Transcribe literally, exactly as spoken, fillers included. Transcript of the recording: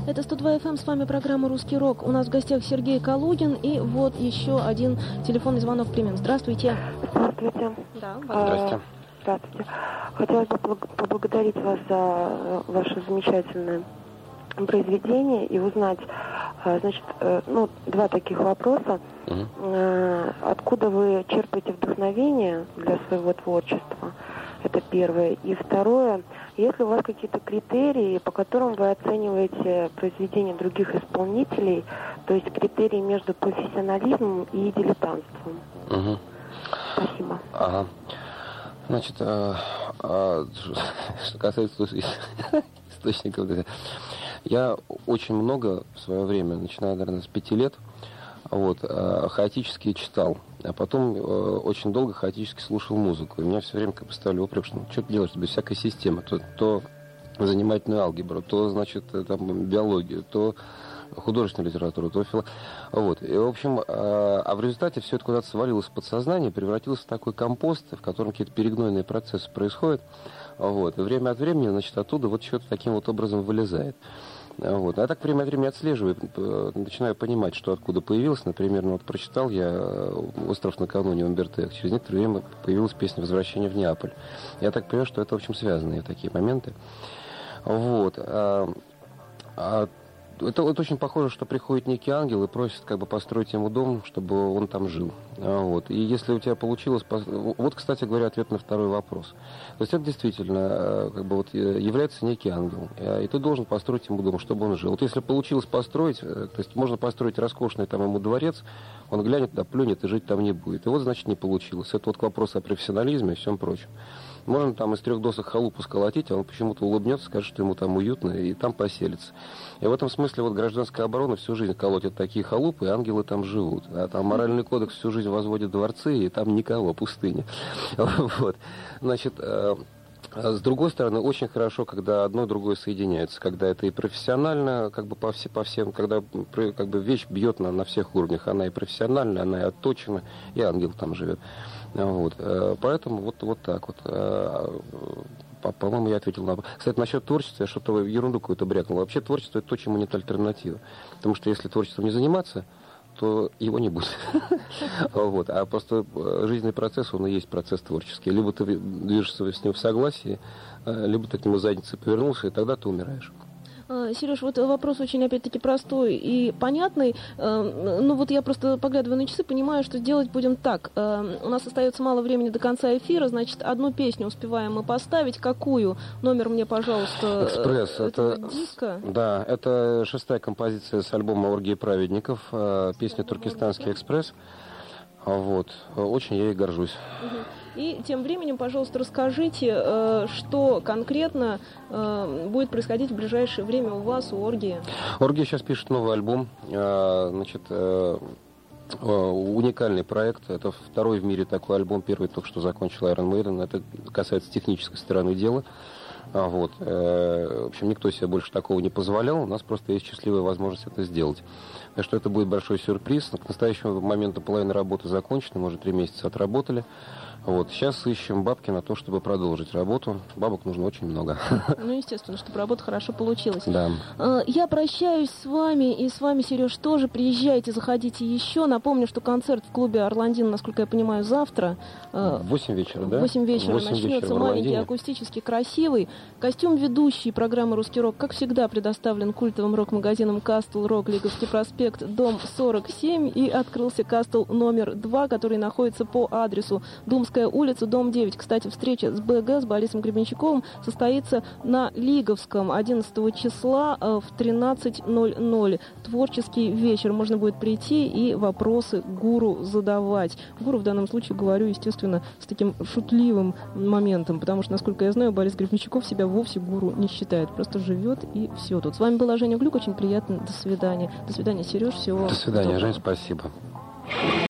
Это сто два эф эм, с вами программа «Русский рок». У нас в гостях Сергей Калугин, и вот еще один телефонный звонок примем. Здравствуйте. Здравствуйте. Да, Здрасте. Здравствуйте. Хотелось бы поблагодарить вас за ваше замечательное произведение и узнать, значит, ну, два таких вопроса. Угу. Откуда вы черпаете вдохновение для своего творчества? Это первое. И второе, есть ли у вас какие-то критерии, по которым вы оцениваете произведения других исполнителей, то есть критерии между профессионализмом и дилетантством? Угу. Спасибо. Ага. Значит, а, а, что касается источников, я очень много в свое время, начиная, наверное, с пяти лет, вот, хаотически читал, а потом э, очень долго хаотически слушал музыку. И меня все время как бы ставили упрек, что ну, что ты делаешь без всякой системы, то, то занимательную алгебру, то, значит, там, биологию, то художественную литературу, то фило... Вот. И, в общем, э, а в результате все это куда-то свалилось в подсознание, превратилось в такой компост, в котором какие-то перегнойные процессы происходят. Вот. И время от времени, значит, оттуда вот что-то таким вот образом вылезает. Вот. А я так время от времени отслеживаю, начинаю понимать, что откуда появилось. Например, ну, вот прочитал я «Остров накануне» Умберто Эко. Через некоторое время появилась песня «Возвращение в Неаполь». Я так понимаю, что это, в общем, связанные такие моменты. Вот. А, а Это, это очень похоже, что приходит некий ангел и просит как бы построить ему дом, чтобы он там жил. Вот. И если у тебя получилось... Вот, кстати говоря, ответ на второй вопрос. То есть это действительно как бы вот является некий ангел. И ты должен построить ему дом, чтобы он жил. Вот если получилось построить, то есть можно построить роскошный там ему дворец, он глянет, да, плюнет и жить там не будет. И вот, значит, не получилось. Это вот к вопросу о профессионализме и всем прочем. Можно там из трех досок халупу сколотить, а он почему-то улыбнется, скажет, что ему там уютно, и там поселится. И в этом смысле вот гражданская оборона всю жизнь колотит такие халупы, и ангелы там живут. А там моральный кодекс всю жизнь возводит дворцы, и там никого, пустыня. Вот. Значит, с другой стороны, очень хорошо, когда одно и другое соединяется, когда это и профессионально, как бы по, все, по всем, когда как бы вещь бьет на, на всех уровнях. Она и профессиональная, она и отточена, и ангел там живет. Вот. Поэтому вот, вот так вот. По-моему, я ответил на... Кстати, насчет творчества, я что-то ерунду какую-то брякнул. Вообще творчество — это то, чему нет альтернативы. Потому что если творчеством не заниматься, то его не будет. Вот. А просто жизненный процесс, он и есть процесс творческий. Либо ты движешься с ним в согласии, либо ты к нему задницей повернулся, и тогда ты умираешь. Сереж, вот вопрос очень, опять-таки, простой и понятный. Ну вот я просто, поглядывая на часы, понимаю, что делать будем так. У нас остается мало времени до конца эфира, значит, одну песню успеваем мы поставить. Какую? Номер мне, пожалуйста, «Экспресс». Это диска. Да, это шестая композиция с альбома «Оргии праведников», песня «Туркестанский экспресс». Вот. Очень я ей горжусь. И тем временем, пожалуйста, расскажите, что конкретно будет происходить в ближайшее время у вас, у Оргии. Оргия сейчас пишет новый альбом. Значит, уникальный проект. Это второй в мире такой альбом. Первый только что закончил Iron Maiden. Это касается технической стороны дела. Вот. В общем, никто себе больше такого не позволял. У нас просто есть счастливая возможность это сделать. Так что это будет большой сюрприз. К настоящему моменту половина работы закончена, мы уже три месяца отработали. Вот. Сейчас ищем бабки на то, чтобы продолжить работу. Бабок нужно очень много. Ну, естественно, чтобы работа хорошо получилась. Да. Я прощаюсь с вами, и с вами, Сереж, тоже. Приезжайте, заходите еще. Напомню, что концерт в клубе «Орландин», насколько я понимаю, завтра. В восемь вечера, да? В восемь вечера начнется. Маленький, акустически красивый. Костюм ведущий программы «Русский рок», как всегда, предоставлен культовым рок-магазином «Кастл Рок», Лиговский проспект, дом сорок семь. И открылся «Кастл» номер два, который находится по адресу Думская улица, дом девять. Кстати, встреча с БГ, с Борисом Гребенщиковым, состоится на Лиговском одиннадцатого числа в тринадцать ноль ноль. Творческий вечер. Можно будет прийти и вопросы гуру задавать. Гуру в данном случае говорю, естественно, с таким шутливым моментом, потому что, насколько я знаю, Борис Гребенщиков себя вовсе гуру не считает. Просто живет и все тут. С вами была Женя Глюк. Очень приятно. До свидания. До свидания, Сереж. Всего До свидания, доброго. Жень, спасибо.